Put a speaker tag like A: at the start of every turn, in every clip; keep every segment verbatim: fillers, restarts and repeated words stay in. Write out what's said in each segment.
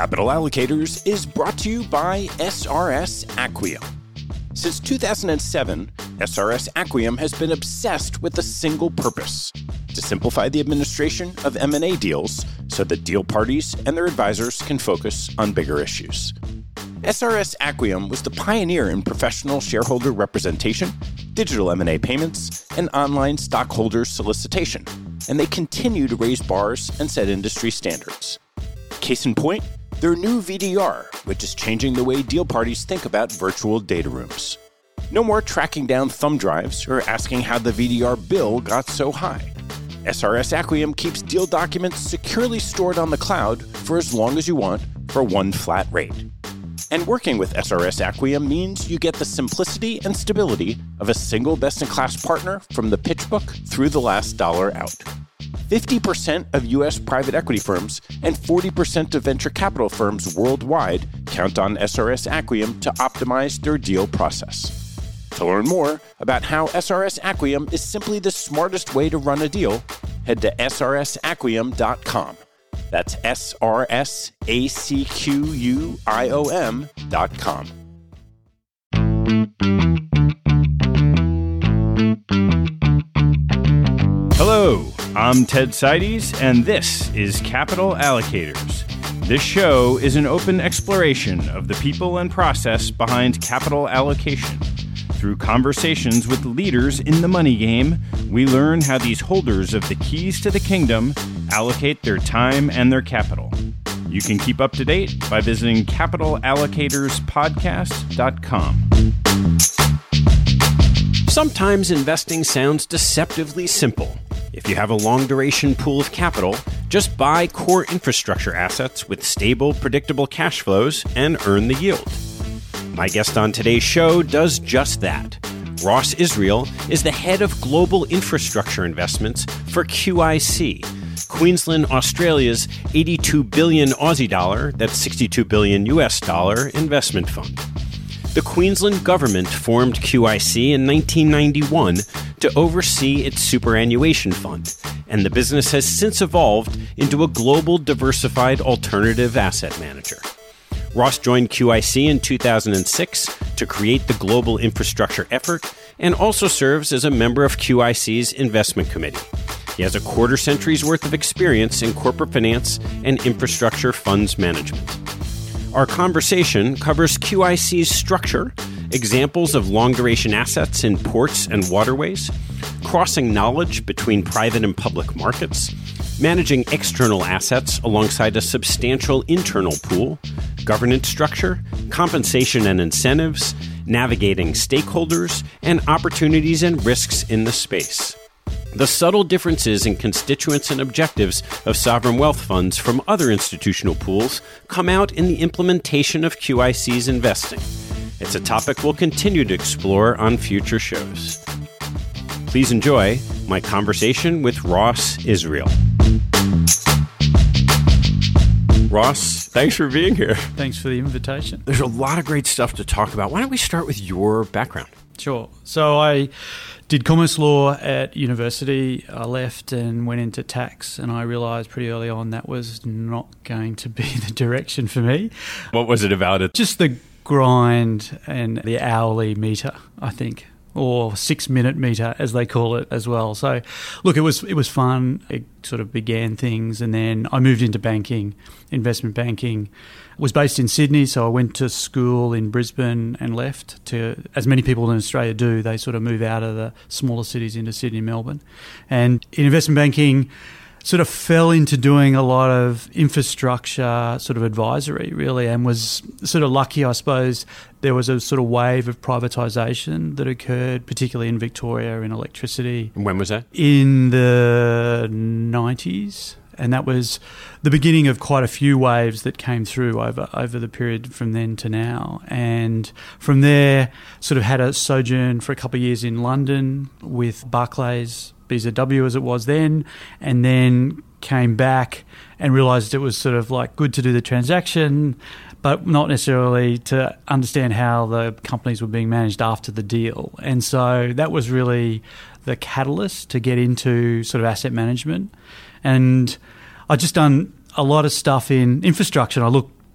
A: Capital Allocators is brought to you by S R S Acquiom. Since two thousand seven, S R S Acquiom has been obsessed with a single purpose: to simplify the administration of M and A deals so that deal parties and their advisors can focus on bigger issues. S R S Acquiom was the pioneer in professional shareholder representation, digital M and A payments, and online stockholder solicitation, and they continue to raise bars and set industry standards. Case in point, their new V D R, which is changing the way deal parties think about virtual data rooms. No more tracking down thumb drives or asking how the V D R bill got so high. S R S Acquiom keeps deal documents securely stored on the cloud for as long as you want for one flat rate. And working with S R S Acquiom means you get the simplicity and stability of a single best-in-class partner from the pitch book through the last dollar out. fifty percent of U S private equity firms and forty percent of venture capital firms worldwide count on S R S Acquiom to optimize their deal process. To learn more about how S R S Acquiom is simply the smartest way to run a deal, head to S R S acquiom dot com. That's S R S A C Q U I O M dot com.
B: Hello, I'm Ted Seides, and this is Capital Allocators. This show is an open exploration of the people and process behind capital allocation. Through conversations with leaders in the money game, we learn how these holders of the keys to the kingdom allocate their time and their capital. You can keep up to date by visiting capital allocators podcast dot com.
C: Sometimes investing sounds deceptively simple. If you have a long-duration pool of capital, just buy core infrastructure assets with stable, predictable cash flows and earn the yield. My guest on today's show does just that. Ross Israel is the head of global infrastructure investments for Q I C, Queensland, Australia's eighty-two billion Aussie dollar, that's sixty-two billion U S dollar investment fund. The Queensland government formed Q I C in nineteen ninety-one to oversee its superannuation fund, and the business has since evolved into a global diversified alternative asset manager. Ross joined Q I C in two thousand six to create the global infrastructure effort and also serves as a member of Q I C's investment committee. He has a quarter century's worth of experience in corporate finance and infrastructure funds management. Our conversation covers Q I C's structure, examples of long-duration assets in ports and waterways, crossing knowledge between private and public markets, managing external assets alongside a substantial internal pool, governance structure, compensation and incentives, navigating stakeholders, and opportunities and risks in the space. The subtle differences in constituents and objectives of sovereign wealth funds from other institutional pools come out in the implementation of Q I C's investing. It's a topic we'll continue to explore on future shows. Please enjoy my conversation with Ross Israel. Ross, thanks for being here.
D: Thanks for the invitation.
C: There's a lot of great stuff to talk about. Why don't we start with your background?
D: Sure. So I did commerce law at university. I left and went into tax, and I realised pretty early on that was not going to be the direction for me.
B: What was it about it?
D: Just the grind and the hourly meter, I think, or six-minute meter, as they call it as well. So, look, it was it was fun. It sort of began things, and then I moved into banking, investment banking. Was based in Sydney, so I went to school in Brisbane and left. To, as many people in Australia do, they sort of move out of the smaller cities into Sydney and Melbourne. And in investment banking, sort of fell into doing a lot of infrastructure sort of advisory, really, and was sort of lucky, I suppose. There was a sort of wave of privatisation that occurred, particularly in Victoria, in electricity.
C: And when was that?
D: In the nineties. And that was the beginning of quite a few waves that came through over, over the period from then to now. And from there, sort of had a sojourn for a couple of years in London with Barclays, B Z W as it was then, and then came back and realised it was sort of like good to do the transaction, but not necessarily to understand how the companies were being managed after the deal. And so that was really the catalyst to get into sort of asset management. And I'd just done a lot of stuff in infrastructure. And I look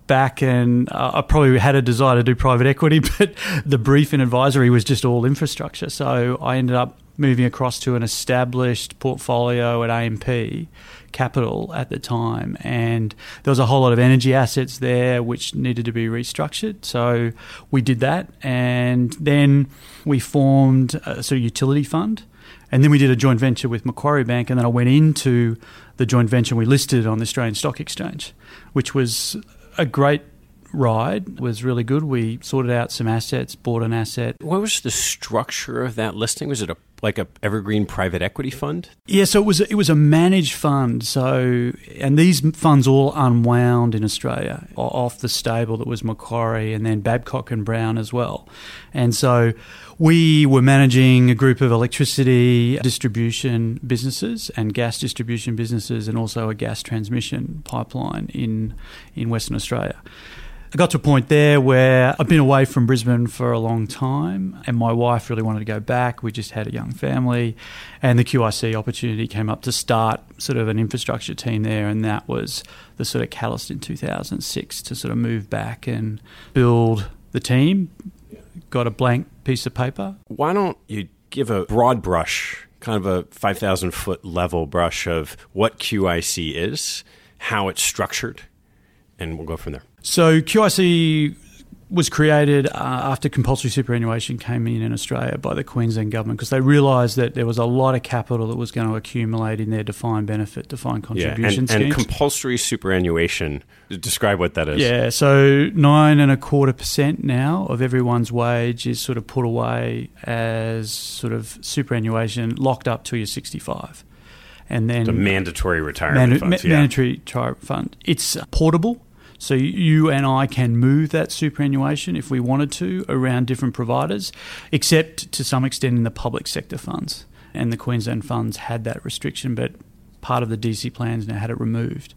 D: back and uh, I probably had a desire to do private equity, but the brief in advisory was just all infrastructure. So I ended up moving across to an established portfolio at A M P Capital at the time, and there was a whole lot of energy assets there which needed to be restructured. So we did that, and then we formed a sort of utility fund, and then we did a joint venture with Macquarie Bank, and then I went into the joint venture. We listed on the Australian Stock Exchange, which was a great ride. It was really good. We sorted out some assets, bought an asset.
C: What was the structure of that listing? Was it a like a evergreen private equity fund?
D: Yeah, so it was it was a managed fund. So, and these funds all unwound in Australia off the stable that was Macquarie, and then Babcock and Brown as well. And so we were managing a group of electricity distribution businesses and gas distribution businesses, and also a gas transmission pipeline in in Western Australia. I got to a point there where I've been away from Brisbane for a long time, and my wife really wanted to go back. We just had a young family, and the Q I C opportunity came up to start sort of an infrastructure team there, and that was the sort of catalyst in two thousand six to sort of move back and build the team. Got a blank piece of paper.
C: Why don't you give a broad brush, kind of a five thousand foot level brush of what Q I C is, how it's structured, and we'll go from there.
D: So Q I C was created uh, after compulsory superannuation came in in Australia by the Queensland government, because they realised that there was a lot of capital that was going to accumulate in their defined benefit, defined contribution
C: yeah, and,
D: schemes.
C: And compulsory superannuation, describe what that is.
D: Yeah, so nine and a quarter percent now of everyone's wage is sort of put away as sort of superannuation, locked up till you're sixty-five. And then
C: the mandatory retirement
D: manu-
C: funds.
D: ma-
C: yeah.
D: Mandatory retirement fund. It's portable. So you and I can move that superannuation if we wanted to around different providers, except to some extent in the public sector funds. And the Queensland funds had that restriction, but part of the D C plans now had it removed.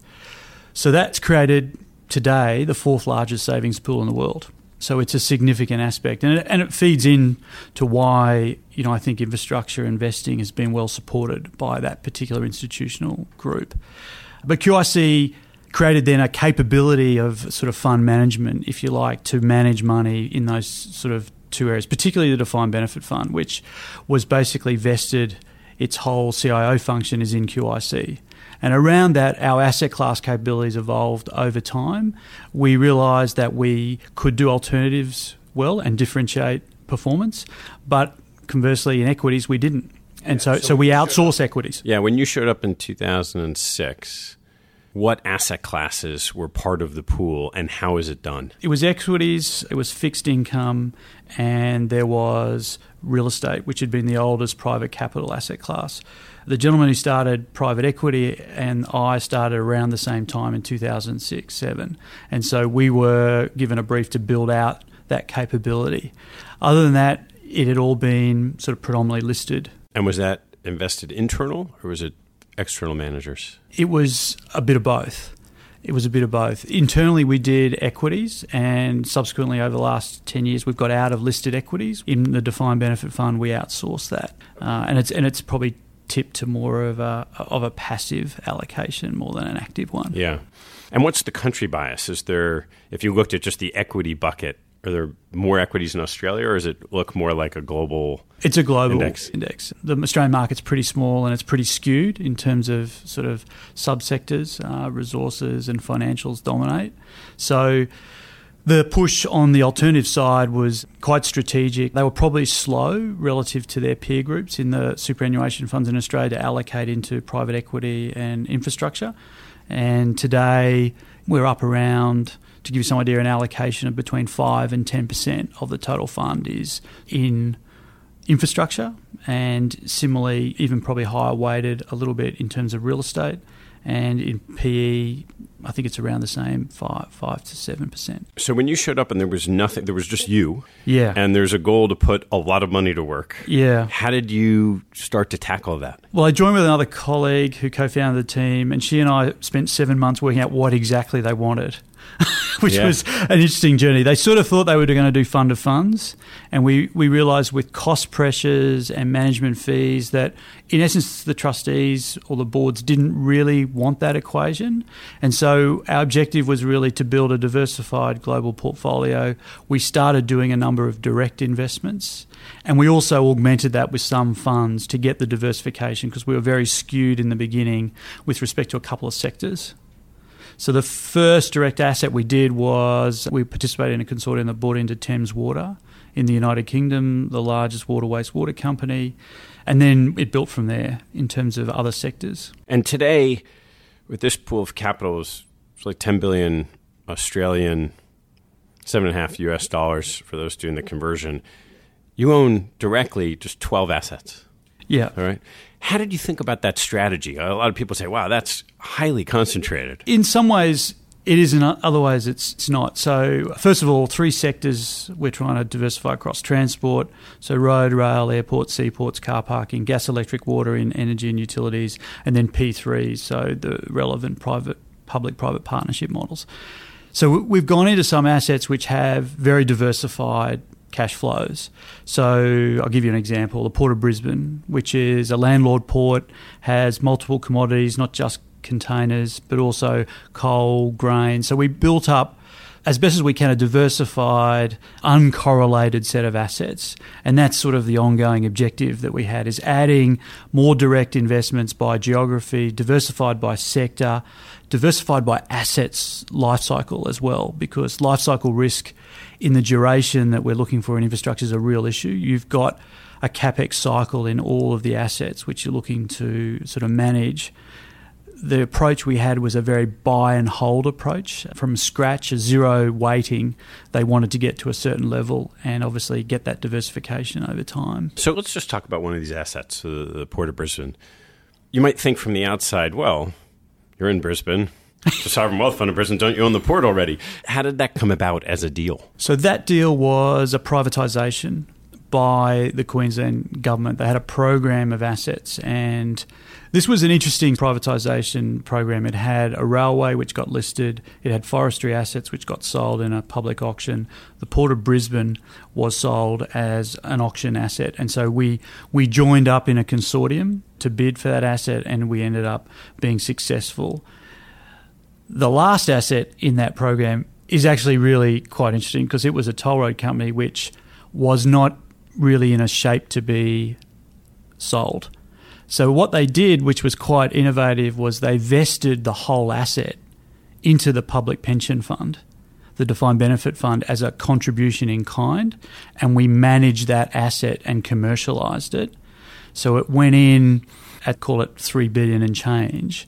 D: So that's created today the fourth largest savings pool in the world. So it's a significant aspect, and it, and it feeds in to why, you know, I think infrastructure investing has been well supported by that particular institutional group. But Q I C created then a capability of sort of fund management, if you like, to manage money in those sort of two areas, particularly the defined benefit fund, which was basically vested, its whole C I O function is in Q I C. And around that, our asset class capabilities evolved over time. We realised that we could do alternatives well and differentiate performance, but conversely in equities we didn't. And yeah, so, so, so we outsource equities.
C: Yeah, when you showed up in two thousand six, what asset classes were part of the pool and how is it done?
D: It was equities, it was fixed income, and there was real estate, which had been the oldest private capital asset class. The gentleman who started private equity and I started around the same time in two thousand six, seven. And so we were given a brief to build out that capability. Other than that, it had all been sort of predominantly listed.
C: And was that invested internal or was it external managers?
D: It was a bit of both. It was a bit of both. Internally, we did equities, and subsequently over the last ten years, we've got out of listed equities. In the defined benefit fund, we outsource that. Uh, and it's and it's probably tipped to more of a of a passive allocation more than an active one.
C: Yeah. And what's the country bias? Is there, if you looked at just the equity bucket, are there more equities in Australia, or does it look more like a global
D: It's a global
C: index?
D: index. The Australian market's pretty small and it's pretty skewed in terms of sort of subsectors. Uh, resources and financials dominate. So the push on the alternative side was quite strategic. They were probably slow relative to their peer groups in the superannuation funds in Australia to allocate into private equity and infrastructure. And today we're up around, to give you some idea, an allocation of between five and ten percent of the total fund is in infrastructure, and similarly even probably higher weighted a little bit in terms of real estate. And in P E, I think it's around the same, five, five to seven percent.
C: So when you showed up and there was nothing, there was just you,
D: yeah,
C: and there's a goal to put a lot of money to work.
D: Yeah.
C: How did you start to tackle that?
D: Well, I joined with another colleague who co-founded the team, and she and I spent seven months working out what exactly they wanted. which
C: Yeah.
D: was an interesting journey. They sort of thought they were going to do fund of funds, and we, we realised with cost pressures and management fees that, in essence, the trustees or the boards didn't really want that equation. And so our objective was really to build a diversified global portfolio. We started doing a number of direct investments, and we also augmented that with some funds to get the diversification, because we were very skewed in the beginning with respect to a couple of sectors. So the first direct asset we did was we participated in a consortium that bought into Thames Water in the United Kingdom, the largest water wastewater company, and then it built from there in terms of other sectors.
C: And today, with this pool of capital, it's like ten billion Australian, seven and a half U S dollars for those doing the conversion. You own directly just twelve assets.
D: Yeah.
C: All right. How did you think about that strategy? A lot of people say, wow, that's highly concentrated.
D: In some ways, it is, in other ways, it's, it's not. So, first of all, three sectors we're trying to diversify across: transport, so road, rail, airports, seaports, car parking, gas, electric, water in energy and utilities, and then P three, so the relevant private, public-private partnership models. So we've gone into some assets which have very diversified cash flows. So I'll give you an example. The Port of Brisbane, which is a landlord port, has multiple commodities, not just containers, but also coal, grain. So we built up, as best as we can, a diversified, uncorrelated set of assets. And that's sort of the ongoing objective that we had, is adding more direct investments by geography, diversified by sector, diversified by assets life cycle as well, because life cycle risk in the duration that we're looking for in infrastructure is a real issue. You've got a capex cycle in all of the assets which you're looking to sort of manage. The approach we had was a very buy and hold approach. From scratch, a zero weighting, they wanted to get to a certain level and obviously get that diversification over time.
C: So let's just talk about one of these assets, the, the Port of Brisbane. You might think from the outside, well, you're in Brisbane, the Sovereign Wealth Fund of Brisbane, don't you own the port already? How did that come about as a deal?
D: So that deal was a privatisation by the Queensland government. They had a program of assets, and this was an interesting privatisation program. It had a railway which got listed, it had forestry assets which got sold in a public auction. The Port of Brisbane was sold as an auction asset, and so we we joined up in a consortium to bid for that asset, and we ended up being successful. The last asset in that program is actually really quite interesting, because it was a toll road company which was not really in a shape to be sold. So what they did, which was quite innovative, was they vested the whole asset into the public pension fund, the defined benefit fund, as a contribution in kind, and we managed that asset and commercialised it. So it went in at, call it three billion dollars and change.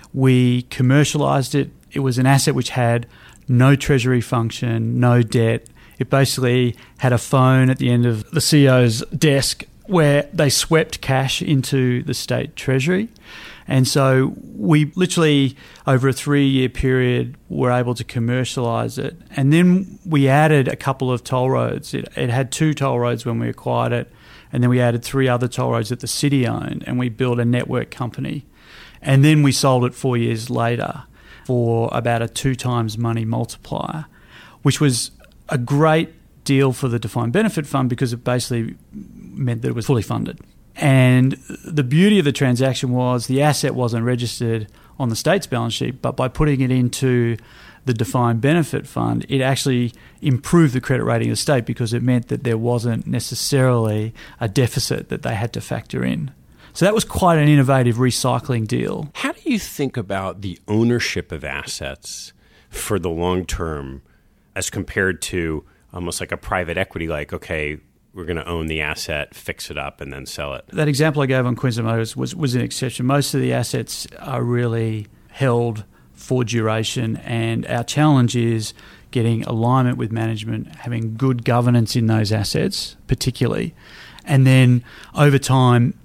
D: We commercialised it. It was an asset which had no treasury function, no debt. It basically had a phone at the end of the C E O's desk where they swept cash into the state treasury. And so we literally, over a three-year period, were able to commercialise it. And then we added a couple of toll roads. It, it had two toll roads when we acquired it, and then we added three other toll roads that the city owned, and we built a network company. And then we sold it four years later for about a two times money multiplier, which was a great deal for the defined benefit fund because it basically meant that it was fully funded. And the beauty of the transaction was the asset wasn't registered on the state's balance sheet, but by putting it into the defined benefit fund, it actually improved the credit rating of the state, because it meant that there wasn't necessarily a deficit that they had to factor in. So that was quite an innovative recycling deal.
C: How do you think about the ownership of assets for the long term as compared to almost like a private equity, like, okay, we're going to own the asset, fix it up, and then sell it?
D: That example I gave on Queensland Motors was, was an exception. Most of the assets are really held for duration, and our challenge is getting alignment with management, having good governance in those assets particularly, and then over time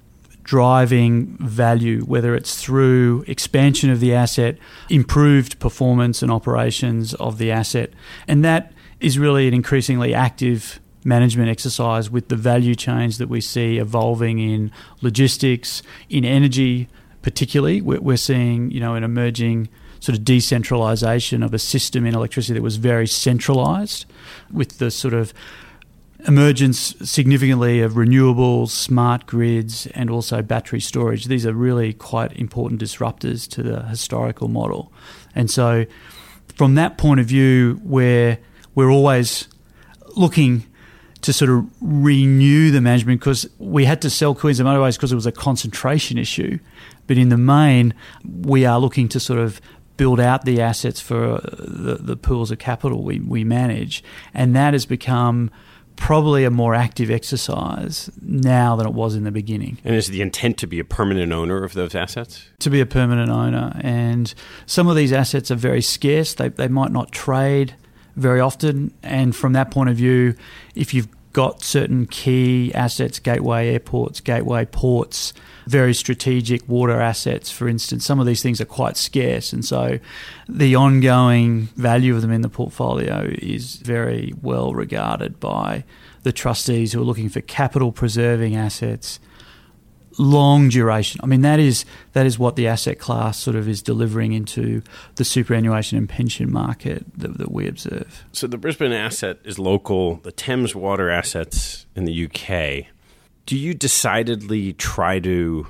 D: driving value, whether it's through expansion of the asset, improved performance and operations of the asset. And that is really an increasingly active management exercise with the value chains that we see evolving in logistics, in energy particularly. We're seeing, you know, an emerging sort of decentralisation of a system in electricity that was very centralised, with the sort of emergence significantly of renewables, smart grids, and also battery storage. These are really quite important disruptors to the historical model. And so from that point of view, where we're always looking to sort of renew the management, because we had to sell Queensland Motorways because it was a concentration issue. But in the main, we are looking to sort of build out the assets for the, the pools of capital we, we manage. And that has become probably a more active exercise now than it was in the beginning.
C: And is the intent to be a permanent owner of those assets?
D: To be a permanent owner. And some of these assets are very scarce. They, they might not trade very often. And from that point of view, if you've got certain key assets, gateway airports, gateway ports, very strategic water assets, for instance, some of these things are quite scarce. And so the ongoing value of them in the portfolio is very well regarded by the trustees who are looking for capital preserving assets, long duration. I mean, that is that is what the asset class sort of is delivering into the superannuation and pension market that, that we observe.
C: So the Brisbane asset is local. The Thames Water assets in the U K. Do you decidedly try to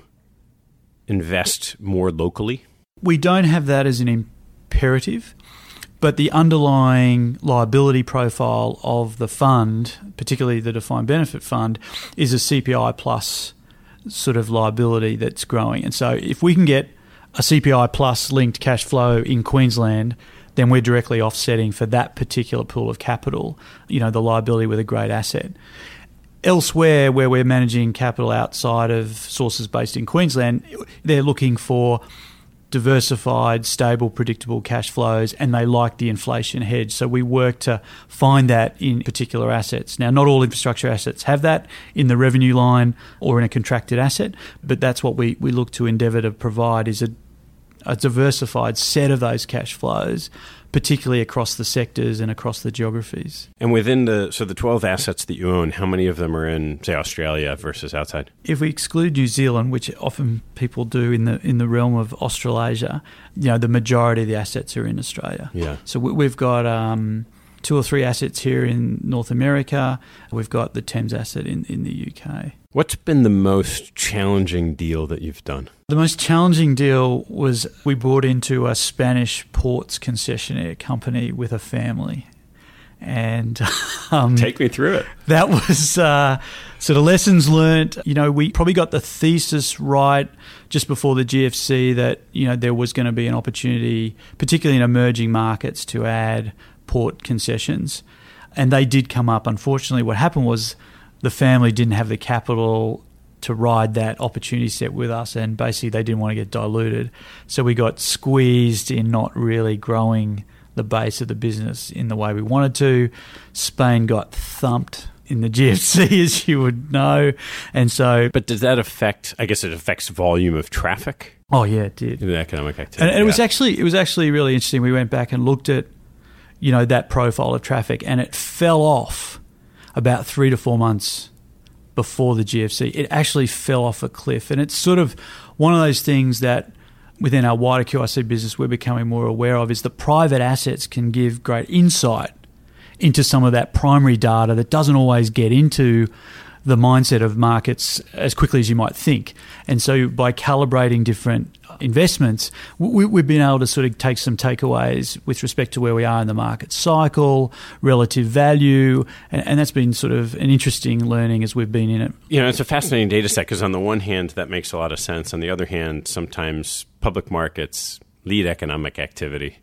C: invest more locally?
D: We don't have that as an imperative, but the underlying liability profile of the fund, particularly the defined benefit fund, is a C P I plus sort of liability that's growing. And so if we can get a C P I plus linked cash flow in Queensland, then we're directly offsetting for that particular pool of capital, you know, the liability with a great asset. Elsewhere, where we're managing capital outside of sources based in Queensland, they're looking for diversified, stable, predictable cash flows, and they like the inflation hedge. So we work to find that in particular assets. Now, not all infrastructure assets have that in the revenue line or in a contracted asset, but that's what we, we look to endeavour to provide, is a, a diversified set of those cash flows, particularly across the sectors and across the geographies.
C: And within the, so the twelve assets that you own, how many of them are in, say, Australia versus outside?
D: If we exclude New Zealand, which often people do in the in the realm of Australasia, you know, the majority of the assets are in Australia.
C: Yeah.
D: So we, we've got um, two or three assets here in North America. We've got the Thames asset in, in the U K.
C: What's been the most challenging deal that you've done?
D: The most challenging deal was we bought into a Spanish ports concessionaire company with a family. And um,
C: take me through it.
D: That was uh, sort of lessons learnt. You know, we probably got the thesis right just before the G F C that, you know, there was going to be an opportunity, particularly in emerging markets, to add port concessions. And they did come up. Unfortunately, what happened was the family didn't have the capital to ride that opportunity set with us, and basically they didn't want to get diluted. So we got squeezed in not really growing the base of the business in the way we wanted to. Spain got thumped in the G F C, as you would know. And so...
C: But does that affect, I guess it affects volume of traffic?
D: Oh, yeah, it did.
C: The economic activity.
D: And it
C: yeah.
D: was actually it was actually really interesting. We went back and looked at, you know, that profile of traffic, and it fell off about three to four months before the G F C. It actually fell off a cliff. And it's sort of one of those things that within our wider Q I C business we're becoming more aware of, is the private assets can give great insight into some of that primary data that doesn't always get into the mindset of markets as quickly as you might think. And so by calibrating different investments, we, we've been able to sort of take some takeaways with respect to where we are in the market cycle, relative value, and, and that's been sort of an interesting learning as we've been in it.
C: You know, it's a fascinating data set because on the one hand, that makes a lot of sense. On the other hand, sometimes public markets lead economic activity.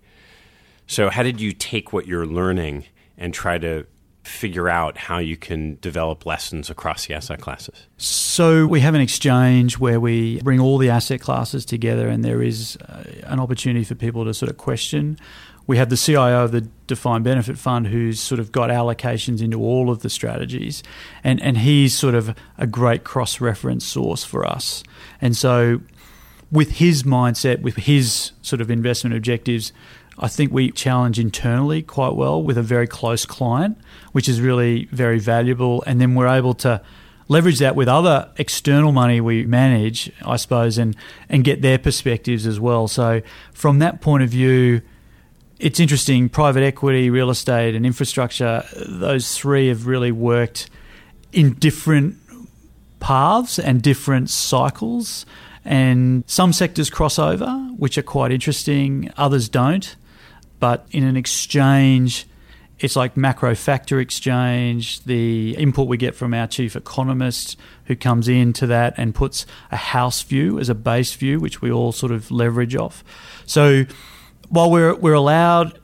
C: So how did you take what you're learning and try to figure out how you can develop lessons across the asset classes?
D: So we have an exchange where we bring all the asset classes together, and there is uh, an opportunity for people to sort of question. We have the C I O of the Defined Benefit Fund who's sort of got allocations into all of the strategies, and, and he's sort of a great cross-reference source for us. And so with his mindset, with his sort of investment objectives, I think we challenge internally quite well with a very close client, which is really very valuable. And then we're able to leverage that with other external money we manage, I suppose, and, and get their perspectives as well. So from that point of view, it's interesting. Private equity, real estate, and infrastructure, those three have really worked in different paths and different cycles. And some sectors cross over, which are quite interesting. Others don't. But in an exchange, it's like macro factor exchange, the input we get from our chief economist who comes into that and puts a house view as a base view, which we all sort of leverage off. So while we're we're allowed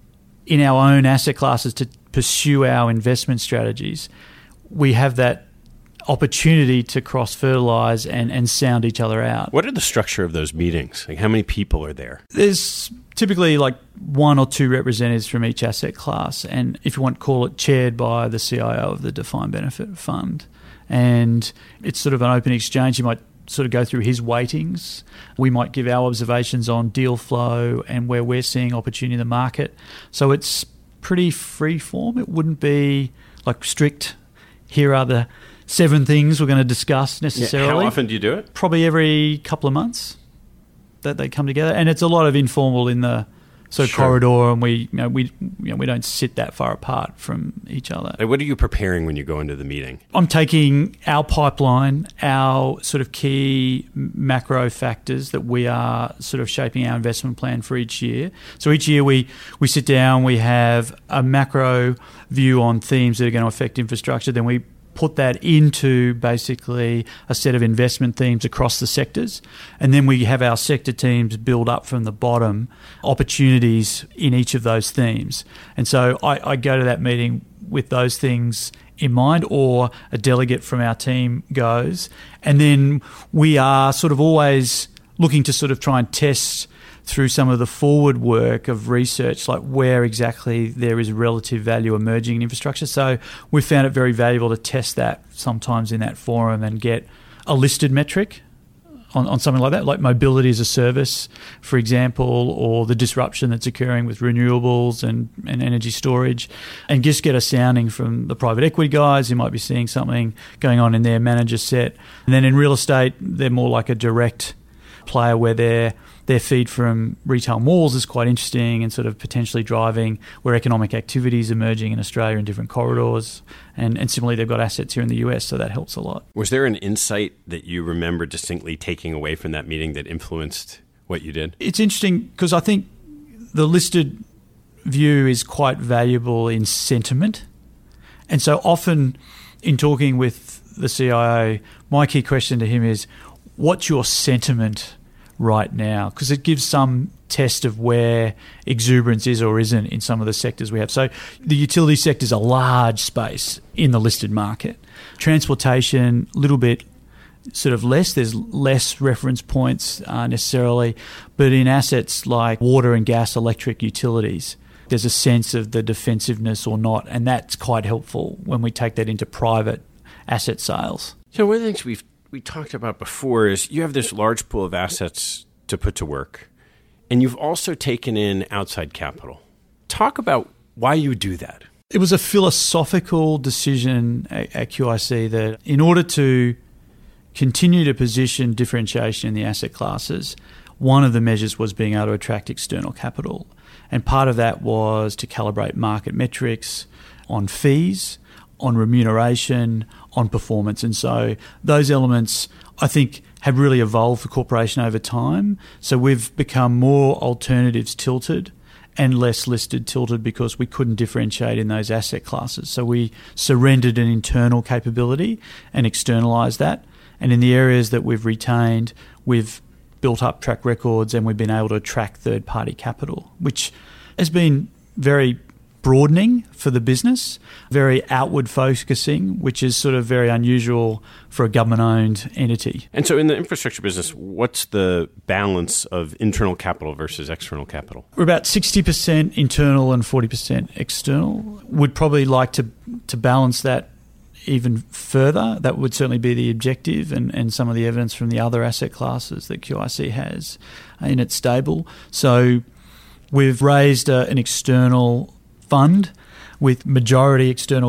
D: in our own asset classes to pursue our investment strategies, we have that opportunity to cross-fertilise and, and sound each other out.
C: What are the structure of those meetings? Like, how many people are there?
D: There's typically like one or two representatives from each asset class, and if you want to call it, chaired by the C I O of the defined benefit fund. And it's sort of an open exchange. You might sort of go through his weightings. We might give our observations on deal flow and where we're seeing opportunity in the market. So it's pretty free form. It wouldn't be like strict, here are the seven things we're going to discuss necessarily.
C: Yeah, how often do you do it?
D: Probably every couple of months that they come together. And it's a lot of informal in the sort of
C: Sure.
D: corridor, and we you know we you know we don't sit that far apart from each other.
C: Like, what are you preparing when you go into the meeting?
D: I'm taking our pipeline, our sort of key macro factors that we are sort of shaping our investment plan for each year. So each year we, we sit down, we have a macro view on themes that are going to affect infrastructure, then we put that into basically a set of investment themes across the sectors. And then we have our sector teams build up from the bottom opportunities in each of those themes. And so I, I go to that meeting with those things in mind, or a delegate from our team goes. And then we are sort of always looking to sort of try and test through some of the forward work of research, like where exactly there is relative value emerging in infrastructure. So we found it very valuable to test that sometimes in that forum and get a listed metric on, on something like that, like mobility as a service, for example, or the disruption that's occurring with renewables and, and energy storage, and just get a sounding from the private equity guys who might be seeing something going on in their manager set. And then in real estate, they're more like a direct player where they're Their feed from retail malls is quite interesting and sort of potentially driving where economic activity is emerging in Australia in different corridors. And, and similarly, they've got assets here in the U S, so that helps a lot.
C: Was there an insight that you remember distinctly taking away from that meeting that influenced what you did?
D: It's interesting because I think the listed view is quite valuable in sentiment. And so often in talking with the C I O, my key question to him is, what's your sentiment right now? Because it gives some test of where exuberance is or isn't in some of the sectors we have. So the utility sector is a large space in the listed market. Transportation, a little bit sort of less. There's less reference points uh, necessarily. But in assets like water and gas, electric utilities, there's a sense of the defensiveness or not. And that's quite helpful when we take that into private asset sales.
C: So one of the things we've we talked about before is you have this large pool of assets to put to work, and you've also taken in outside capital. Talk about why you do that.
D: It was a philosophical decision at, at Q I C that in order to continue to position differentiation in the asset classes, one of the measures was being able to attract external capital. And part of that was to calibrate market metrics on fees, on remuneration, on performance. And so those elements, I think, have really evolved the corporation over time. So we've become more alternatives tilted and less listed tilted because we couldn't differentiate in those asset classes. So we surrendered an internal capability and externalised that. And in the areas that we've retained, we've built up track records and we've been able to attract third-party capital, which has been very broadening for the business, very outward focusing, which is sort of very unusual for a government-owned entity.
C: And so in the infrastructure business, what's the balance of internal capital versus external capital?
D: We're about sixty percent internal and forty percent external. Would probably like to to balance that even further. That would certainly be the objective, and, and some of the evidence from the other asset classes that Q I C has in its stable. So we've raised a, an external fund with majority external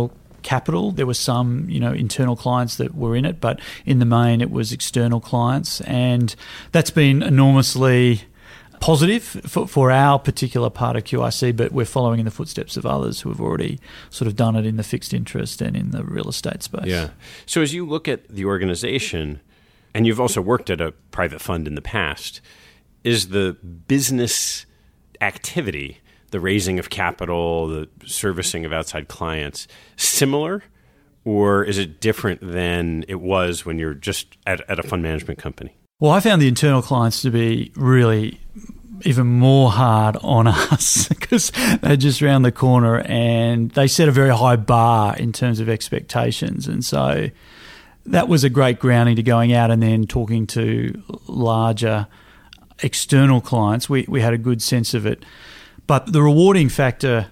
D: capital. There were some, you know, internal clients that were in it, but in the main it was external clients. And that's been enormously positive for, for our particular part of Q I C, but we're following in the footsteps of others who have already sort of done it in the fixed interest and in the real estate space.
C: Yeah. So as you look at the organization, and you've also worked at a private fund in the past, is the business activity, the raising of capital, the servicing of outside clients, similar, or is it different than it was when you're just at, at a fund management company?
D: Well, I found the internal clients to be really even more hard on us because they're just around the corner and they set a very high bar in terms of expectations. And so that was a great grounding to going out and then talking to larger external clients. We, we had a good sense of it. But the rewarding factor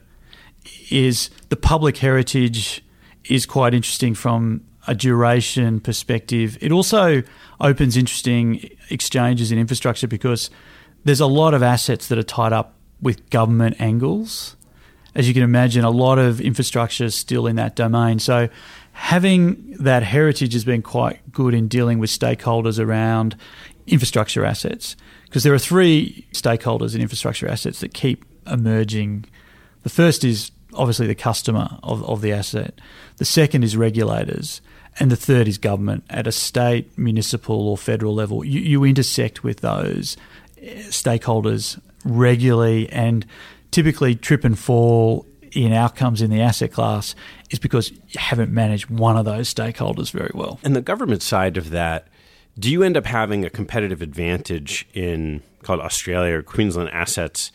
D: is the public heritage is quite interesting from a duration perspective. It also opens interesting exchanges in infrastructure because there's a lot of assets that are tied up with government angles. As you can imagine, a lot of infrastructure is still in that domain. So having that heritage has been quite good in dealing with stakeholders around infrastructure assets, because there are three stakeholders in infrastructure assets that keep emerging. The first is obviously the customer of, of the asset. The second is regulators. And the third is government at a state, municipal or federal level. You, you intersect with those stakeholders regularly, and typically trip and fall in outcomes in the asset class is because you haven't managed one of those stakeholders very well.
C: And the government side of that, do you end up having a competitive advantage in called Australia or Queensland assets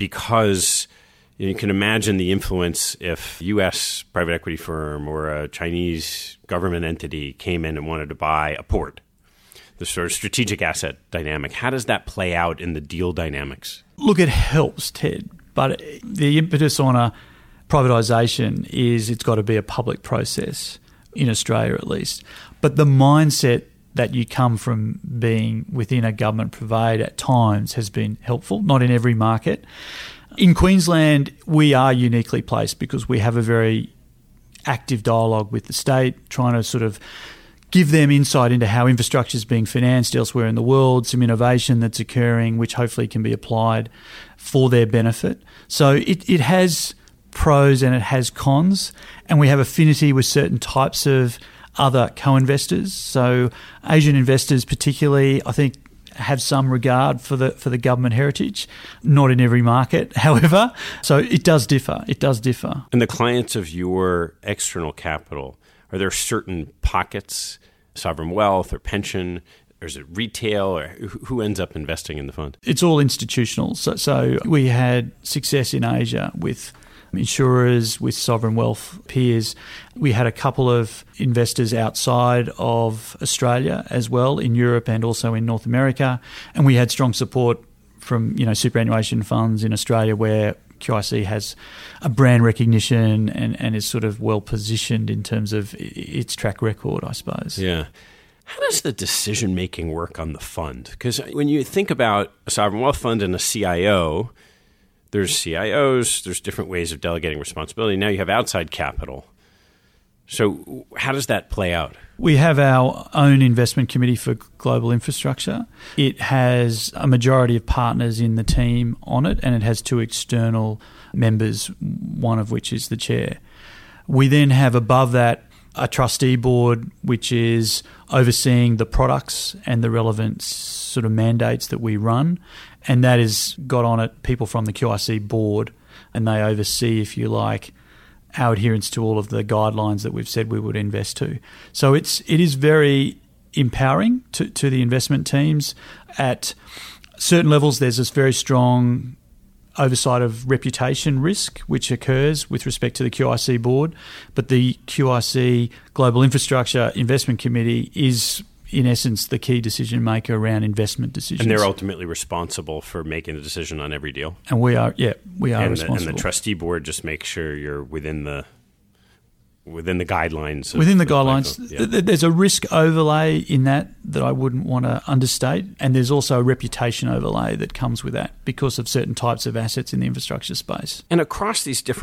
C: because you can imagine the influence if a U S private equity firm or a Chinese government entity came in and wanted to buy a port, the sort of strategic asset dynamic. How does that play out in the deal dynamics?
D: Look, it helps, Ted, but the impetus on a privatisation is it's got to be a public process, in Australia at least. But the mindset that you come from being within a government purveyed at times has been helpful, not in every market. In Queensland, we are uniquely placed because we have a very active dialogue with the state, trying to sort of give them insight into how infrastructure is being financed elsewhere in the world, some innovation that's occurring, which hopefully can be applied for their benefit. So it, it has pros and it has cons, and we have affinity with certain types of other co-investors. So Asian investors particularly, I think, have some regard for the for the government heritage, not in every market, however. So it does differ. It does differ.
C: And the clients of your external capital, are there certain pockets, sovereign wealth or pension, or is it retail, or who ends up investing in the fund?
D: It's all institutional. So, so we had success in Asia with insurers, with sovereign wealth peers. We had a couple of investors outside of Australia as well, in Europe and also in North America. And we had strong support from, you know, superannuation funds in Australia where Q I C has a brand recognition and, and is sort of well positioned in terms of its track record, I suppose.
C: Yeah. How does the decision-making work on the fund? Because when you think about a sovereign wealth fund and a C I O, there's C I Os, there's different ways of delegating responsibility. Now you have outside capital. So how does that play out?
D: We have our own investment committee for global infrastructure. It has a majority of partners in the team on it, and it has two external members, one of which is the chair. We then have above that a trustee board, which is overseeing the products and the relevant sort of mandates that we run. And that has got on it people from the Q I C board, and they oversee, if you like, our adherence to all of the guidelines that we've said we would invest to. So it's it is very empowering to, to the investment teams. At certain levels, there's this very strong oversight of reputation risk, which occurs with respect to the Q I C board. But the Q I C Global Infrastructure Investment Committee is, in essence, the key decision maker around investment decisions.
C: And they're ultimately responsible for making a decision on every deal.
D: And we are, yeah, we are
C: and
D: responsible.
C: The, and the trustee board just makes sure you're within the within the guidelines. Of
D: within the
C: the
D: guidelines.
C: Yeah.
D: There's a risk overlay in that that I wouldn't want to understate. And there's also a reputation overlay that comes with that because of certain types of assets in the infrastructure space.
C: And across these different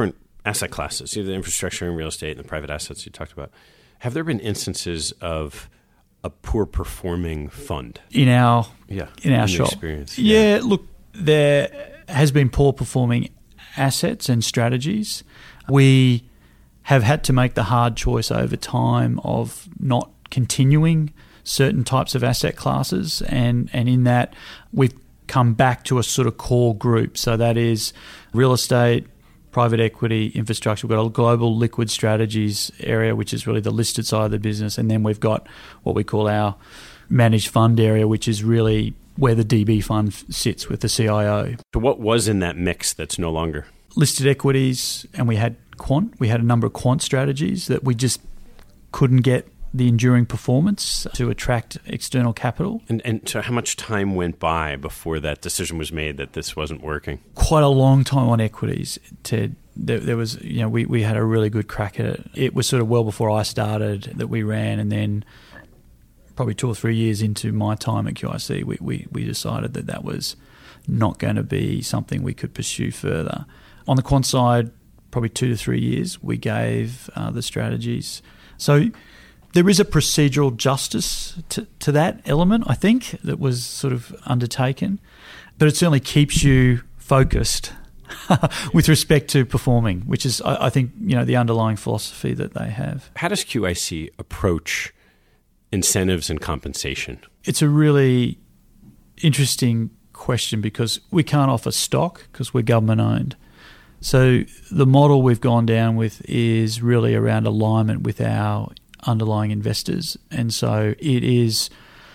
C: asset classes, the infrastructure and real estate and the private assets you talked about, have there been instances of a poor performing fund
D: in our
C: yeah
D: in our
C: in
D: shop?
C: Experience?
D: Yeah, yeah, look, there has been poor performing assets and strategies. We have had to make the hard choice over time of not continuing certain types of asset classes, and and in that we've come back to a sort of core group. So that is real estate, private equity, infrastructure. We've got a global liquid strategies area, which is really the listed side of the business. And then we've got what we call our managed fund area, which is really where the D B fund sits with the C I O.
C: So what was in that mix that's no longer?
D: Listed equities, and we had quant. We had a number of quant strategies that we just couldn't get the enduring performance to attract external capital.
C: And and so how much time went by before that decision was made that this wasn't working?
D: Quite a long time on equities, Ted. There, there was, you know, we, we had a really good crack at it. It was sort of well before I started that we ran, and then probably two or three years into my time at Q I C, we, we, we decided that that was not going to be something we could pursue further. On the quant side, probably two to three years, we gave uh, the strategies. So there is a procedural justice to, to that element, I think, that was sort of undertaken, but it certainly keeps you focused with respect to performing, which is, I, I think, you know, the underlying philosophy that they have.
C: How does Q I C approach incentives and compensation?
D: It's a really interesting question because we can't offer stock because we're government owned. So the model we've gone down with is really around alignment with our underlying investors. And so it is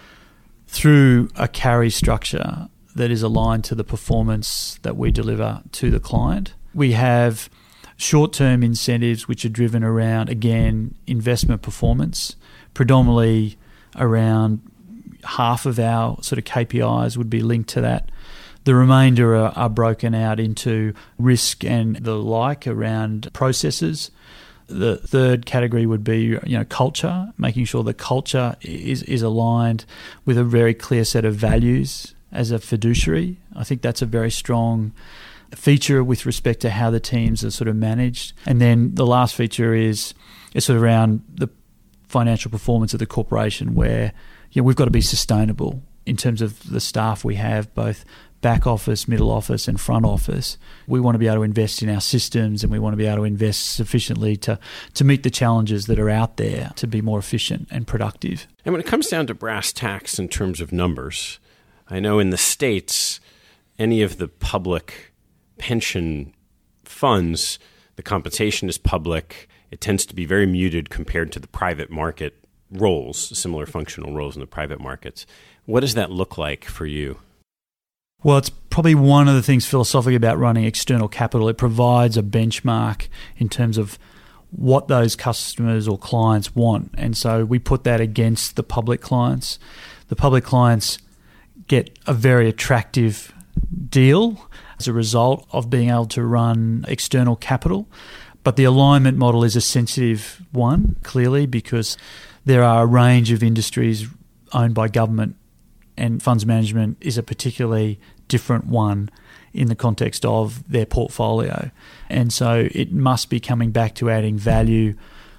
D: through a carry structure that is aligned to the performance that we deliver to the client. We have short-term incentives which are driven around, again, investment performance, predominantly around half of our sort of K P Is would be linked to that. The remainder are, are broken out into risk and the like around processes. The third category would be, you know, culture, making sure the culture is, is aligned with a very clear set of values as a fiduciary. I think that's a very strong feature with respect to how the teams are sort of managed. And then the last feature is, is sort of around the financial performance of the corporation, where, you know, we've got to be sustainable in terms of the staff we have, both back office, middle office and front office. We want to be able to invest in our systems, and we want to be able to invest sufficiently to, to meet the challenges that are out there to be more efficient and productive.
C: And when it comes down to brass tacks in terms of numbers, I know in the States, any of the public pension funds, the compensation is public. It tends to be very muted compared to the private market roles, similar functional roles in the private markets. What does that look like for you?
D: Well, it's probably one of the things philosophically about running external capital. It provides a benchmark in terms of what those customers or clients want. And so we put that against the public clients. The public clients get a very attractive deal as a result of being able to run external capital. But the alignment model is a sensitive one, clearly, because there are a range of industries owned by government, and funds management is a particularly different one in the context of their portfolio. And so it must be coming back to adding value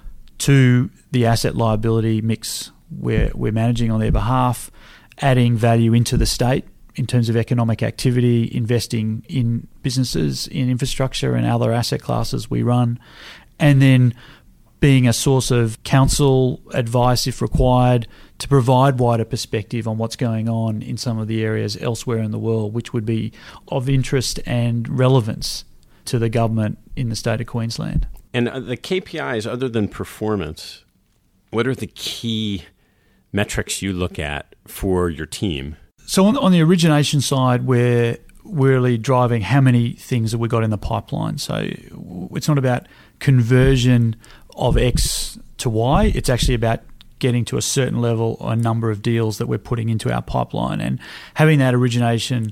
D: to the asset liability mix we're, we're managing on their behalf, adding value into the state in terms of economic activity, investing in businesses, in infrastructure and other asset classes we run, and then being a source of counsel, advice if required, to provide wider perspective on what's going on in some of the areas elsewhere in the world, which would be of interest and relevance to the government in the state of Queensland.
C: And the K P Is, other than performance, what are the key metrics you look at for your team?
D: So on, on the origination side, we're really driving how many things have we got in the pipeline. So it's not about conversion of X to Y. It's actually about getting to a certain level or a number of deals that we're putting into our pipeline, and having that origination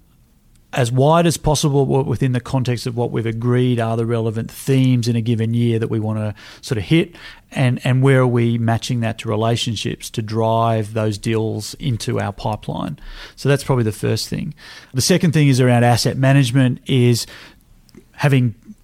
D: as wide as possible within the context of what we've agreed are the relevant themes in a given year that we want to sort of hit, and, and where are we matching that to relationships to drive those deals into our pipeline. So that's probably the first thing. The second thing is around asset management, is having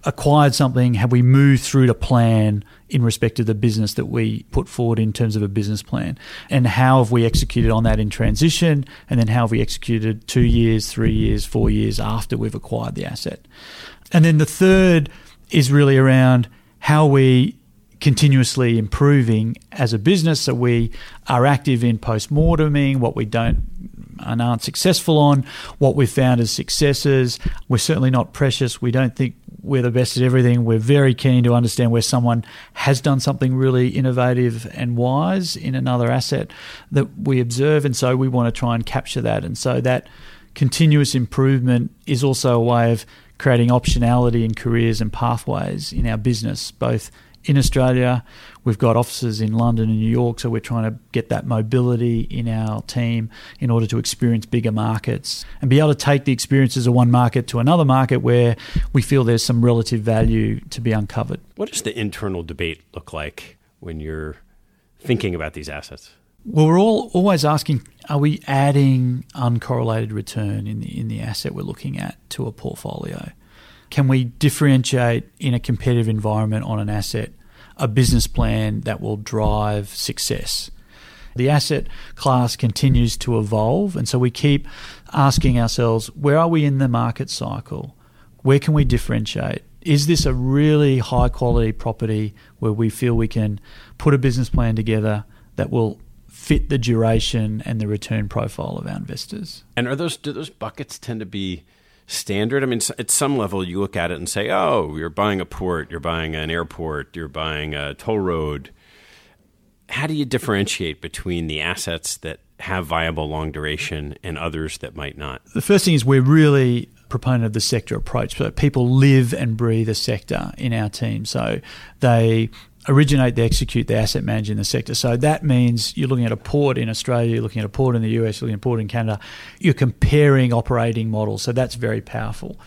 D: acquired something? Have we moved through to plan in respect of the business that we put forward in terms of a business plan? And how have we executed on that in transition? And then how have we executed two years, three years, four years after we've acquired the asset? And then the third is really around how we continuously improving as a business. So we are active in post-morteming, what we don't and aren't successful on, what we've found as successes. We're certainly not precious. We don't think we're the best at everything. We're very keen to understand where someone has done something really innovative and wise in another asset that we observe, and so we want to try and capture that. And so that continuous improvement is also a way of creating optionality in careers and pathways in our business, both in Australia. We've got offices in London and New York, so we're trying to get that mobility in our team in order to experience bigger markets and be able to take the experiences of one market to another market where we feel there's some relative value to be uncovered.
C: What does the internal debate look like when you're thinking about these assets?
D: Well, we're all always asking, are we adding uncorrelated return in the in the asset we're looking at to a portfolio? Can we differentiate in a competitive environment on an asset a business plan that will drive success? The asset class continues to evolve, and so we keep asking ourselves, where are we in the market cycle? Where can we differentiate? Is this a really high-quality property where we feel we can put a business plan together that will fit the duration and the return profile of our investors?
C: And are those do those buckets tend to be standard? I mean, at some level, you look at it and say, oh, you're buying a port, you're buying an airport, you're buying a toll road. How do you differentiate between the assets that have viable long duration and others that might not?
D: The first thing is we're really a proponent of the sector approach. So people live and breathe a sector in our team. So they originate, they execute, they asset manage in the sector. So that means you're looking at a port in Australia, you're looking at a port in the U S, you're looking at a port in Canada. You're comparing operating models. So that's very powerful.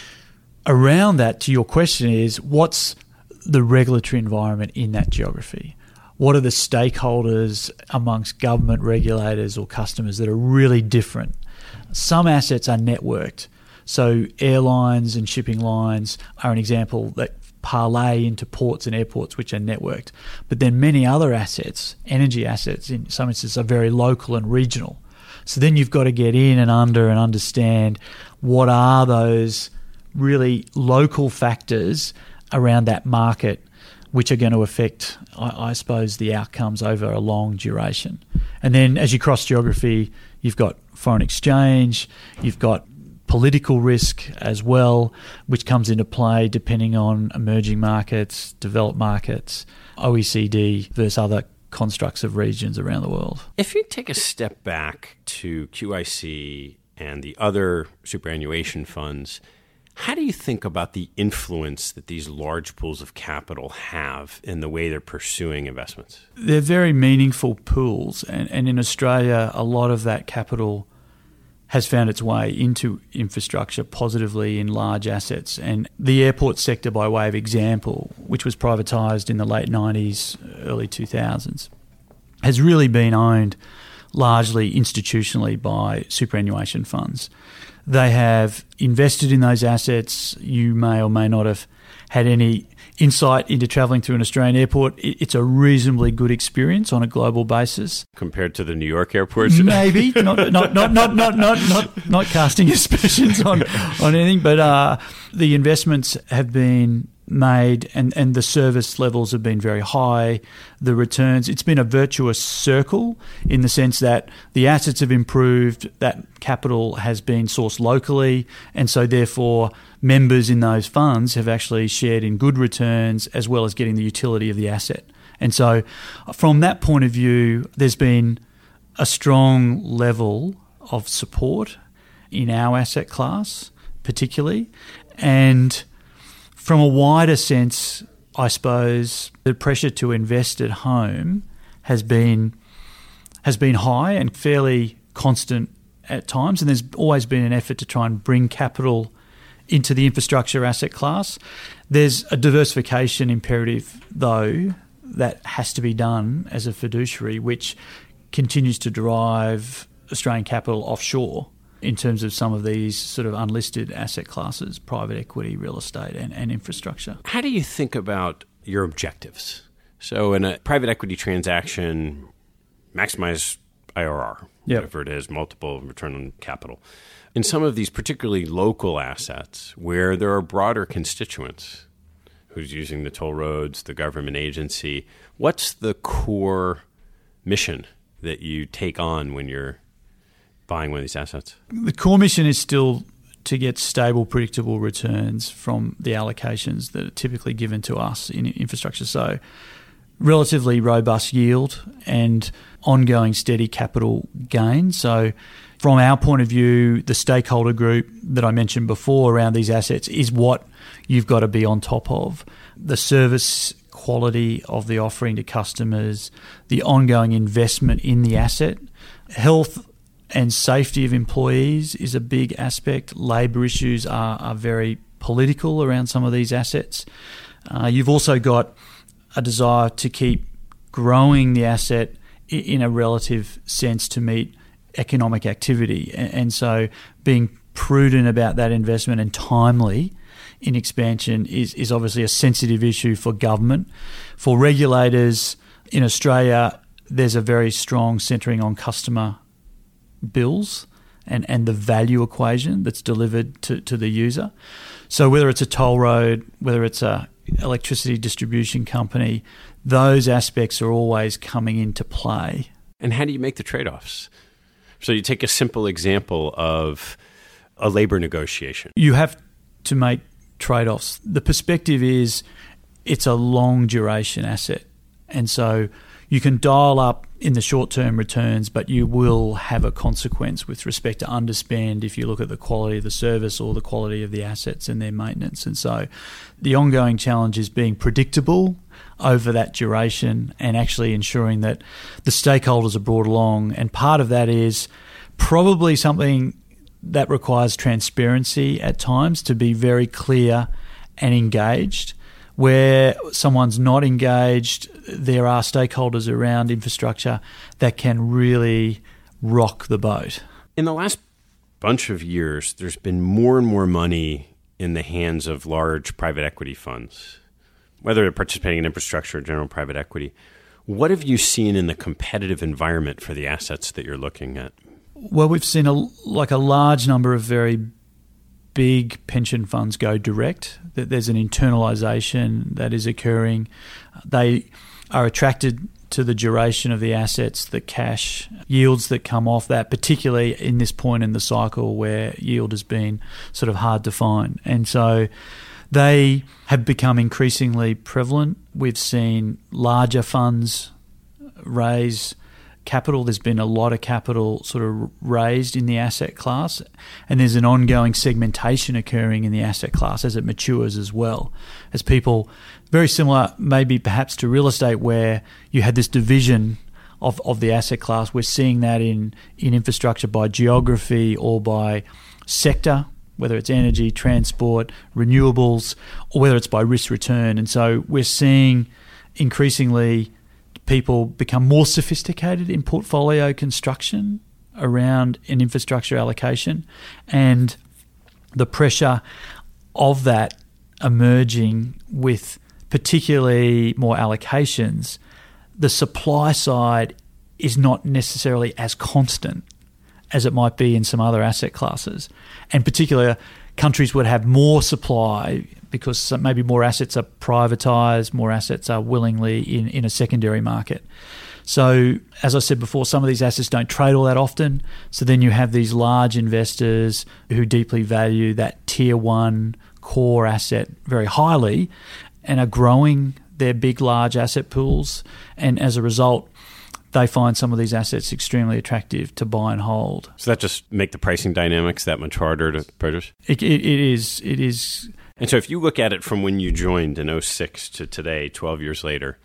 D: Around that, to your question, is what's the regulatory environment in that geography? What are the stakeholders amongst government regulators or customers that are really different? Some assets are networked. So airlines and shipping lines are an example that parlay into ports and airports, which are networked. But then many other assets, energy assets in some instances, are very local and regional. So then you've got to get in and under and understand what are those really local factors around that market which are going to affect, I, I suppose, the outcomes over a long duration. And then as you cross geography, you've got foreign exchange, you've got political risk as well, which comes into play depending on emerging markets, developed markets, O E C D versus other constructs of regions around the world.
C: If you take a step back to Q I C and the other superannuation funds, how do you think about the influence that these large pools of capital have in the way they're pursuing investments?
D: They're very meaningful pools, and, and in Australia, a lot of that capital has found its way into infrastructure positively in large assets. And the airport sector, by way of example, which was privatised in the late nineties, early two thousands, has really been owned largely institutionally by superannuation funds. They have invested in those assets. You may or may not have had any insight into travelling through an Australian airport. It's a reasonably good experience on a global basis
C: compared to the New York airports.
D: Maybe not, not, not, not, not, not, not, not casting aspersions on on anything, but uh, the investments have been made, and, and the service levels have been very high. The returns, it's been a virtuous circle in the sense that the assets have improved, that capital has been sourced locally, and so therefore members in those funds have actually shared in good returns as well as getting the utility of the asset. And so from that point of view, there's been a strong level of support in our asset class particularly, and from a wider sense, I suppose the pressure to invest at home has been has been high and fairly constant at times, and there's always been an effort to try and bring capital into the infrastructure asset class. There's a diversification imperative, though, that has to be done as a fiduciary, which continues to drive Australian capital offshore in terms of some of these sort of unlisted asset classes, private equity, real estate, and, and infrastructure.
C: How do you think about your objectives? So in a private equity transaction, maximize I R R,
D: yep.
C: whatever it is, multiple return on capital. In some of these particularly local assets where there are broader constituents, who's using the toll roads, the government agency, what's the core mission that you take on when you're buying one of these assets?
D: The core mission is still to get stable, predictable returns from the allocations that are typically given to us in infrastructure. So relatively robust yield and ongoing steady capital gain. So from our point of view, the stakeholder group that I mentioned before around these assets is what you've got to be on top of. The service quality of the offering to customers, the ongoing investment in the asset, health and safety of employees is a big aspect. Labour issues are, are very political around some of these assets. Uh, you've also got a desire to keep growing the asset in a relative sense to meet economic activity. And so being prudent about that investment and timely in expansion is, is obviously a sensitive issue for government. For regulators in Australia, there's a very strong centering on customer bills and, and the value equation that's delivered to, to the user. So whether it's a toll road, whether it's a electricity distribution company, those aspects are always coming into play.
C: And how do you make the trade-offs? So you take a simple example of a labor negotiation.
D: You have to make trade-offs. The perspective is it's a long duration asset. And so you can dial up in the short-term returns, but you will have a consequence with respect to underspend if you look at the quality of the service or the quality of the assets and their maintenance. And so the ongoing challenge is being predictable over that duration and actually ensuring that the stakeholders are brought along. And part of that is probably something that requires transparency at times, to be very clear and engaged. Where someone's not engaged, there are stakeholders around infrastructure that can really rock the boat.
C: In the last bunch of years, there's been more and more money in the hands of large private equity funds, whether they're participating in infrastructure or general private equity. What have you seen in the competitive environment for the assets that you're looking at?
D: Well, we've seen a, like a large number of very big pension funds go direct. There's an internalisation that is occurring. They are attracted to the duration of the assets, the cash yields that come off that, particularly in this point in the cycle where yield has been sort of hard to find. And so they have become increasingly prevalent. We've seen larger funds raise capital. There's been a lot of capital sort of raised in the asset class, and there's an ongoing segmentation occurring in the asset class as it matures as well. As people, very similar maybe perhaps to real estate, where you had this division of, of the asset class. We're seeing that in, in infrastructure by geography or by sector, whether it's energy, transport, renewables, or whether it's by risk return. And so we're seeing increasingly people become more sophisticated in portfolio construction around an infrastructure allocation, and the pressure of that emerging with particularly more allocations. The supply side is not necessarily as constant as it might be in some other asset classes, and particularly countries would have more supply because maybe more assets are privatised, more assets are willingly in, in a secondary market. So, as I said before, some of these assets don't trade all that often. So then you have these large investors who deeply value that tier one core asset very highly and are growing their big, large asset pools. And as a result, they find some of these assets extremely attractive to buy and hold.
C: So that just make the pricing dynamics that much harder to purchase?
D: It, it, it is. It is.
C: And so if you look at it from when you joined in oh six to today, twelve years later,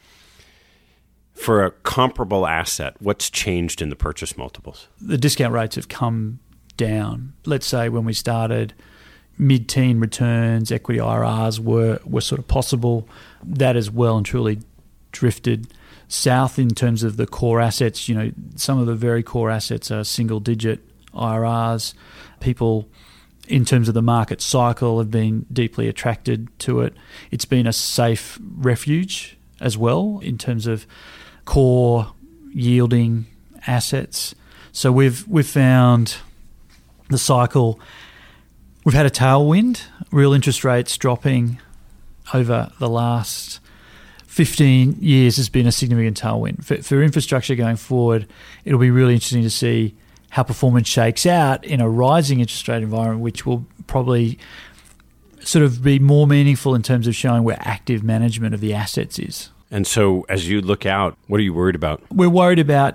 C: for a comparable asset, what's changed in the purchase multiples?
D: The discount rates have come down. Let's say when we started, mid-teen returns, equity I R Rs were, were sort of possible. That has well and truly drifted south in terms of the core assets. You know, some of the very core assets are single-digit I R Rs. People, in terms of the market cycle, have been deeply attracted to it. It's been a safe refuge as well in terms of core yielding assets. So we've we've found the cycle. We've had a tailwind, real interest rates dropping over the last fifteen years has been a significant tailwind. For, for infrastructure going forward, it'll be really interesting to see how performance shakes out in a rising interest rate environment, which will probably sort of be more meaningful in terms of showing where active management of the assets is.
C: And so as you look out, what are you worried about?
D: We're worried about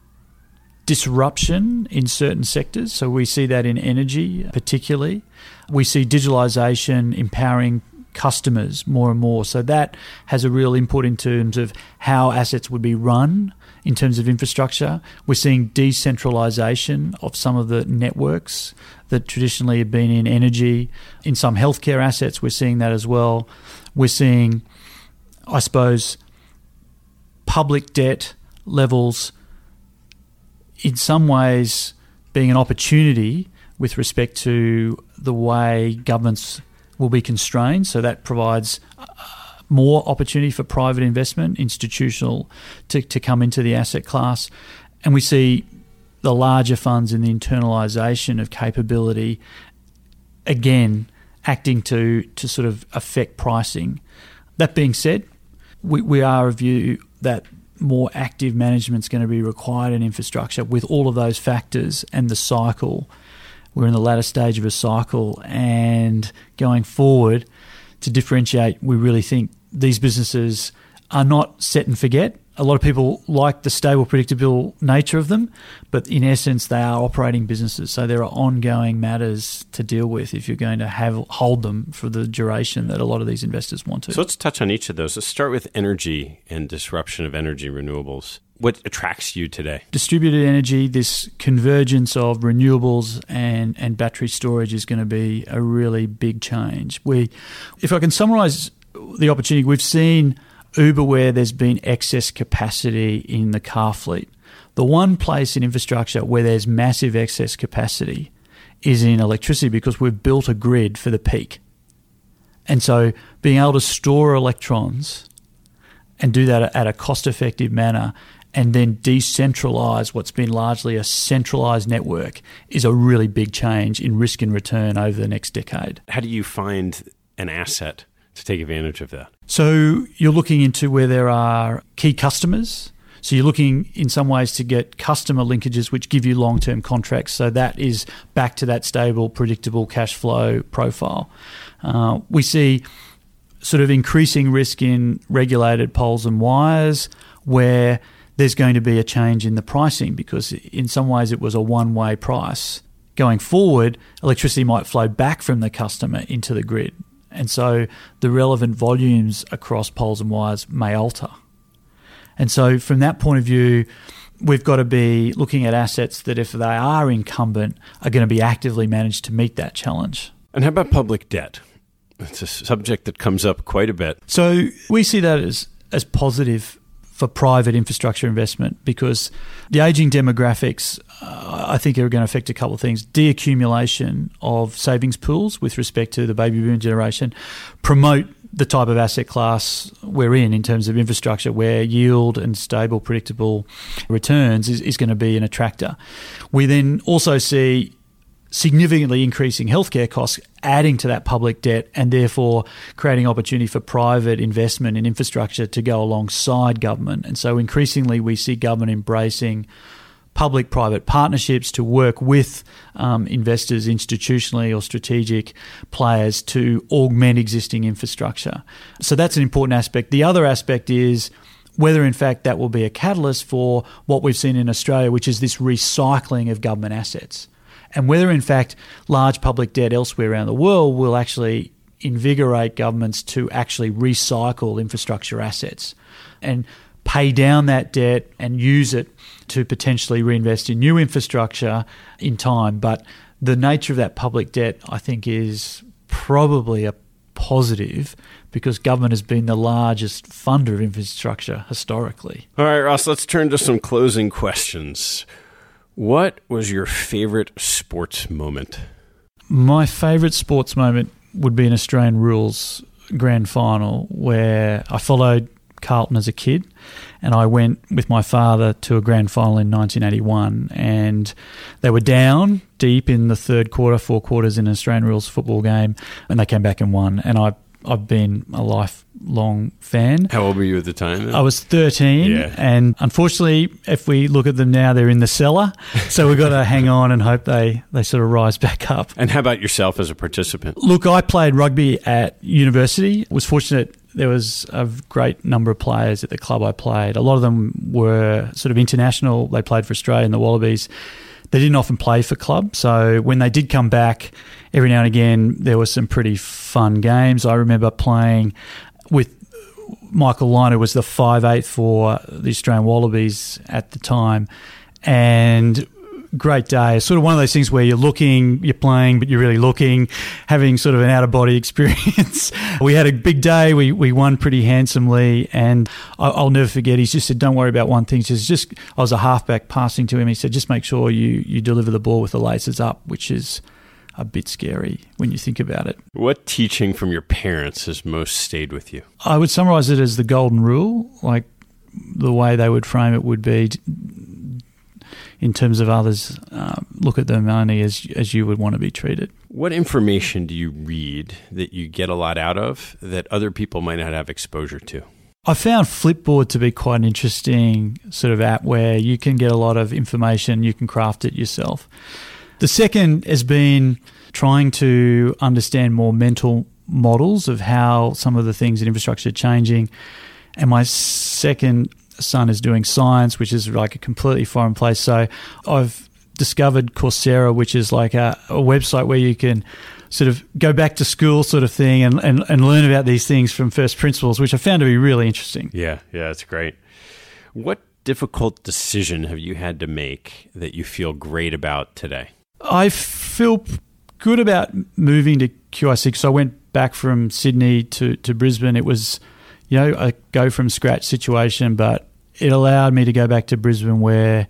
D: disruption in certain sectors. So we see that in energy particularly. We see digitalisation empowering customers more and more. So that has a real input in terms of how assets would be run in terms of infrastructure. We're seeing decentralisation of some of the networks that traditionally have been in energy. In some healthcare assets, we're seeing that as well. We're seeing, I suppose, public debt levels in some ways being an opportunity with respect to the way governments will be constrained. So that provides uh, more opportunity for private investment, institutional, to, to come into the asset class. And we see the larger funds in the internalisation of capability, again, acting to, to sort of affect pricing. That being said, we, we are of view that more active management is going to be required in infrastructure with all of those factors and the cycle. We're in the latter stage of a cycle, and going forward, to differentiate, we really think these businesses are not set and forget. A lot of people like the stable, predictable nature of them, but in essence, they are operating businesses. So there are ongoing matters to deal with if you're going to have hold them for the duration that a lot of these investors want to.
C: So let's touch on each of those. Let's start with energy and disruption of energy renewables. What attracts you today?
D: Distributed energy, this convergence of renewables and, and battery storage is going to be a really big change. We, if I can summarise the opportunity, we've seen Uber where there's been excess capacity in the car fleet. The one place in infrastructure where there's massive excess capacity is in electricity, because we've built a grid for the peak. And so being able to store electrons and do that at a cost-effective manner and then decentralise what's been largely a centralised network is a really big change in risk and return over the next decade.
C: How do you find an asset to take advantage of that?
D: So you're looking into where there are key customers. So you're looking in some ways to get customer linkages which give you long-term contracts. So that is back to that stable, predictable cash flow profile. Uh, we see sort of increasing risk in regulated poles and wires where there's going to be a change in the pricing, because in some ways it was a one-way price. Going forward, electricity might flow back from the customer into the grid. And so the relevant volumes across poles and wires may alter. And so from that point of view, we've got to be looking at assets that, if they are incumbent, are going to be actively managed to meet that challenge.
C: And how about public debt? It's a subject that comes up quite a bit.
D: So we see that as, as positive for private infrastructure investment, because the ageing demographics, uh, I think, are going to affect a couple of things. Deaccumulation of savings pools with respect to the baby boom generation, promote the type of asset class we're in in terms of infrastructure, where yield and stable, predictable returns is, is going to be an attractor. We then also see significantly increasing healthcare costs adding to that public debt, and therefore creating opportunity for private investment in infrastructure to go alongside government. And so increasingly we see government embracing public-private partnerships to work with um, investors institutionally or strategic players to augment existing infrastructure. So that's an important aspect. The other aspect is whether in fact that will be a catalyst for what we've seen in Australia, which is this recycling of government assets. And whether, in fact, large public debt elsewhere around the world will actually invigorate governments to actually recycle infrastructure assets and pay down that debt and use it to potentially reinvest in new infrastructure in time. But the nature of that public debt, I think, is probably a positive, because government has been the largest funder of infrastructure historically.
C: All right, Ross, let's turn to some closing questions. What was your favorite sports moment?
D: My favourite sports moment would be an Australian Rules grand final where I followed Carlton as a kid, and I went with my father to a grand final in nineteen eighty-one, and they were down deep in the third quarter, four quarters in an Australian Rules football game, and they came back and won, and I I've been a lifelong fan.
C: How old were you at the time then?
D: I was thirteen,
C: yeah.
D: And unfortunately, if we look at them now, they're in the cellar. So we've got to hang on and hope they, they sort of rise back up.
C: And how about yourself as a participant?
D: Look, I played rugby at university. Was fortunate there was a great number of players at the club I played. A lot of them were sort of international. They played for Australia and the Wallabies. They didn't often play for club, so when they did come back, every now and again, there were some pretty fun games. I remember playing with Michael Lynagh, who was the five eight for the Australian Wallabies at the time, and great day. It's sort of one of those things where you're looking, you're playing, but you're really looking, having sort of an out-of-body experience. We had a big day. We we won pretty handsomely, and I, I'll never forget, he's just said, don't worry about one thing. He says, just, I was a halfback passing to him. He said, just make sure you, you deliver the ball with the laces up, which is a bit scary when you think about it.
C: What teaching from your parents has most stayed with you?
D: I would summarise it as the golden rule. Like, the way they would frame it would be, in terms of others, uh, look at them only as as you would want to be treated.
C: What information do you read that you get a lot out of that other people might not have exposure to?
D: I found Flipboard to be quite an interesting sort of app where you can get a lot of information, you can craft it yourself. The second has been trying to understand more mental models of how some of the things in infrastructure are changing. And my second son is doing science, which is like a completely foreign place. So I've discovered Coursera, which is like a, a website where you can sort of go back to school sort of thing and, and, and learn about these things from first principles, which I found to be really interesting.
C: Yeah, yeah, that's great. What difficult decision have you had to make that you feel great about today?
D: I feel good about moving to Q I C. So I went back from Sydney to, to Brisbane. It was, you know, a go from scratch situation, but it allowed me to go back to Brisbane where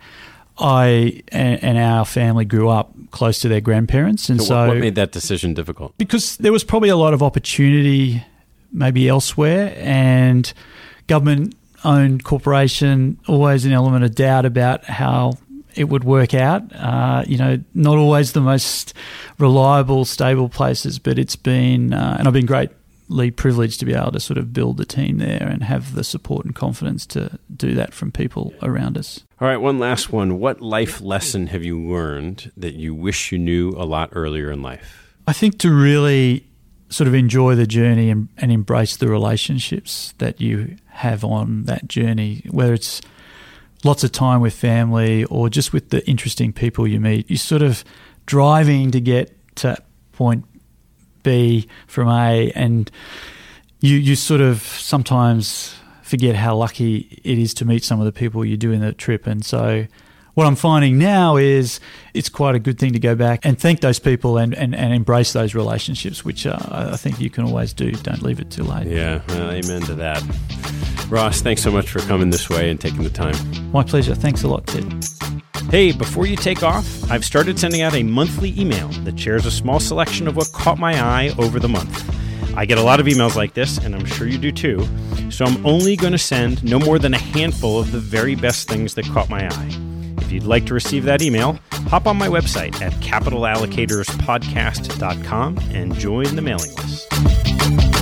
D: I and, and our family grew up close to their grandparents. And
C: so,
D: so
C: what made that decision difficult?
D: Because there was probably a lot of opportunity maybe elsewhere, and government-owned corporation, always an element of doubt about how it would work out. Uh, you know, not always the most reliable, stable places, but it's been, uh, and I've been greatly privileged to be able to sort of build the team there and have the support and confidence to do that from people around us.
C: All right, one last one. What life lesson have you learned that you wish you knew a lot earlier in life?
D: I think to really sort of enjoy the journey and, and embrace the relationships that you have on that journey, whether it's lots of time with family or just with the interesting people you meet. You're sort of driving to get to point B from A, and you, you sort of sometimes forget how lucky it is to meet some of the people you do in the trip. And so what I'm finding now is it's quite a good thing to go back and thank those people and, and, and embrace those relationships, which uh, I think you can always do. Don't leave it too late.
C: Yeah, well, amen to that. Ross, thanks so much for coming this way and taking the time.
D: My pleasure. Thanks a lot, Ted.
B: Hey, before you take off, I've started sending out a monthly email that shares a small selection of what caught my eye over the month. I get a lot of emails like this, and I'm sure you do too, so I'm only going to send no more than a handful of the very best things that caught my eye. If you'd like to receive that email, hop on my website at capital allocators podcast dot com and join the mailing list.